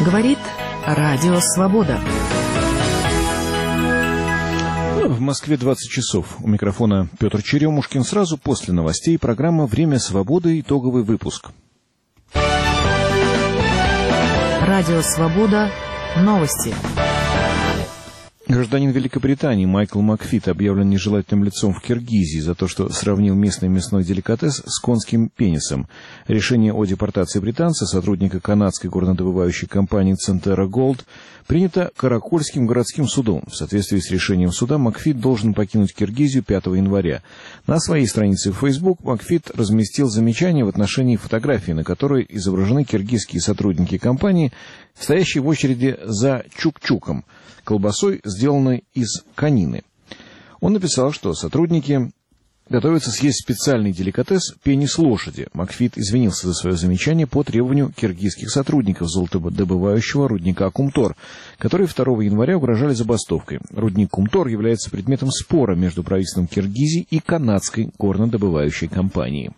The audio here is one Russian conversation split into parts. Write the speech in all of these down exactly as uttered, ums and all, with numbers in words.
Говорит Радио Свобода. В Москве двадцать часов. У микрофона Петр Черемушкин. Сразу после новостей программа «Время свободы». Итоговый выпуск. Радио Свобода. Новости. Гражданин Великобритании Майкл Макфит объявлен нежелательным лицом в Киргизии за то, что сравнил местный мясной деликатес с конским пенисом. Решение о депортации британца, сотрудника канадской горнодобывающей компании Centerra Gold, принято Каракольским городским судом. В соответствии с решением суда Макфит должен покинуть Киргизию пятого января. На своей странице в Facebook Макфит разместил замечание в отношении фотографии, на которой изображены киргизские сотрудники компании, стоящие в очереди за чук-чуком, колбасой, сделанной из конины. Он написал, что сотрудники готовятся съесть специальный деликатес пенис лошади. Макфит извинился за свое замечание по требованию киргизских сотрудников золотодобывающего рудника Кумтор, которые второго января угрожали забастовкой. Рудник Кумтор является предметом спора между правительством Киргизии и канадской горнодобывающей компанией.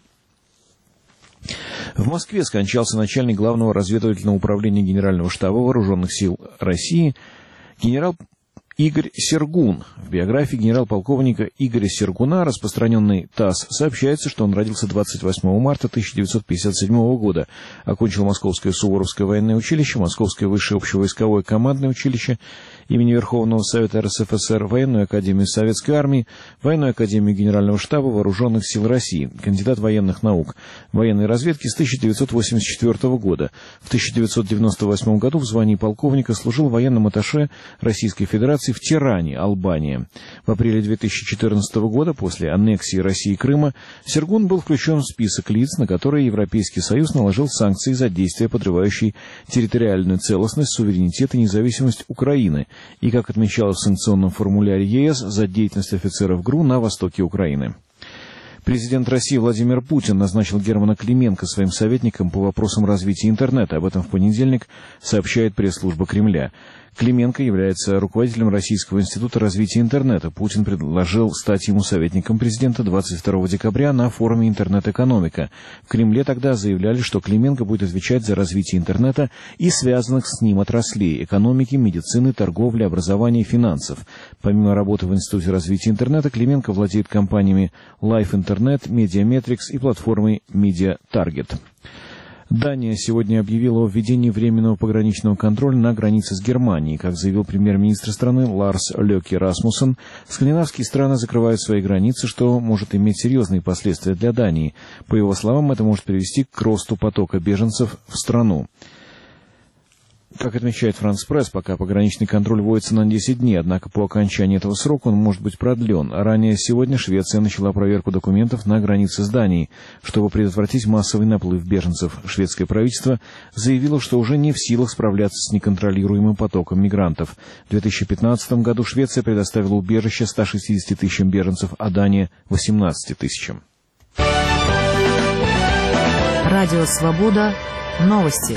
В Москве скончался начальник Главного разведывательного управления Генерального штаба Вооруженных сил России генерал Игорь Сергун. В биографии генерал-полковника Игоря Сергуна, распространенной ТАСС, сообщается, что он родился двадцать восьмого марта тысяча девятьсот пятьдесят седьмого года, окончил Московское Суворовское военное училище, Московское высшее общевойсковое командное училище имени Верховного Совета РСФСР, Военную академию Советской армии, Военную академию Генерального штаба Вооруженных сил России, кандидат военных наук, военной разведки с тысяча девятьсот восемьдесят четвертого года. В тысяча девятьсот девяносто восьмом году в звании полковника служил военным атташе Российской Федерации в Тиране, Албания. В апреле две тысячи четырнадцатого года, после аннексии России Крыма, Сергун был включен в список лиц, на которые Европейский Союз наложил санкции за действия, подрывающие территориальную целостность, суверенитет и независимость Украины, и, как отмечалось в санкционном формуляре ЕС, за деятельность офицеров ГРУ на востоке Украины. Президент России Владимир Путин назначил Германа Клименко своим советником по вопросам развития интернета. Об этом в понедельник сообщает пресс-служба Кремля. Клименко является руководителем Российского института развития интернета. Путин предложил стать ему советником президента двадцать второго декабря на форуме «Интернет-экономика». В Кремле тогда заявляли, что Клименко будет отвечать за развитие интернета и связанных с ним отраслей – экономики, медицины, торговли, образования и финансов. Помимо работы в Институте развития интернета, Клименко владеет компаниями Life Internet, Mediametrics и платформой Media Target. Дания сегодня объявила о введении временного пограничного контроля на границе с Германией. Как заявил премьер-министр страны Ларс Лёке Расмуссен, скандинавские страны закрывают свои границы, что может иметь серьезные последствия для Дании. По его словам, это может привести к росту потока беженцев в страну. Как отмечает Франс Пресс, пока пограничный контроль вводится на десять дней, однако по окончании этого срока он может быть продлен. Ранее сегодня Швеция начала проверку документов на границе с Данией. Чтобы предотвратить массовый наплыв беженцев, шведское правительство заявило, что уже не в силах справляться с неконтролируемым потоком мигрантов. В две тысячи пятнадцатом году Швеция предоставила убежище ста шестидесяти тысячам беженцев, а Дания — восемнадцати тысячам. Радио Свобода. Новости.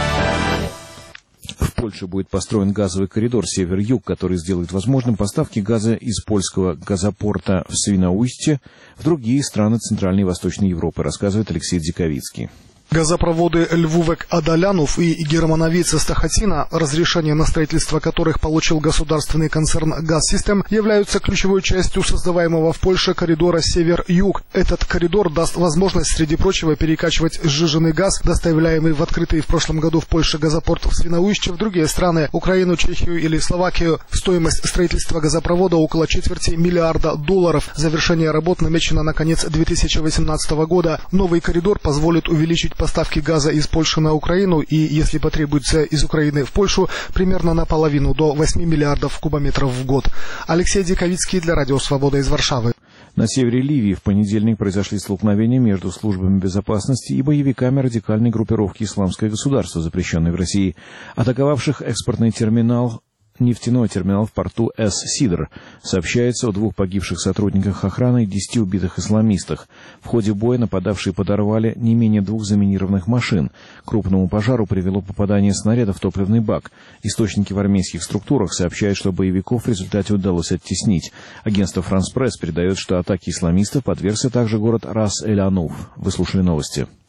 В Польше будет построен газовый коридор север-юг, который сделает возможным поставки газа из польского газопорта в Свиноujście в другие страны Центральной и Восточной Европы, рассказывает Алексей Дзиковицкий. Газопроводы Львовек-Адалянов и Германовица-Стахатина, разрешение на строительство которых получил государственный концерн «Газсистем», являются ключевой частью создаваемого в Польше коридора север-юг. Этот коридор даст возможность, среди прочего, перекачивать сжиженный газ, доставляемый в открытый в прошлом году в Польше газопорт в Свиноujście, в другие страны – Украину, Чехию или Словакию. Стоимость строительства газопровода около четверти миллиарда долларов. Завершение работ намечено на конец две тысячи восемнадцатого года. Новый коридор позволит увеличить поставки газа из Польши на Украину и, если потребуется, из Украины в Польшу, примерно наполовину, до восьми миллиардов кубометров в год. Алексей Дзиковицкий для Радио Свобода из Варшавы. На севере Ливии в понедельник произошли столкновения между службами безопасности и боевиками радикальной группировки «Исламское государство», запрещенной в России, атаковавших экспортный терминал нефтяной терминал в порту Эс-Сидр. Сообщается о двух погибших сотрудниках охраны и десяти убитых исламистах. В ходе боя нападавшие подорвали не менее двух заминированных машин. К крупному пожару привело попадание снаряда в топливный бак. Источники в армейских структурах сообщают, что боевиков в результате удалось оттеснить. Агентство «Франс Пресс» передает, что атаке исламистов подвергся также город Рас-эль-Ануф. Вы слушали новости.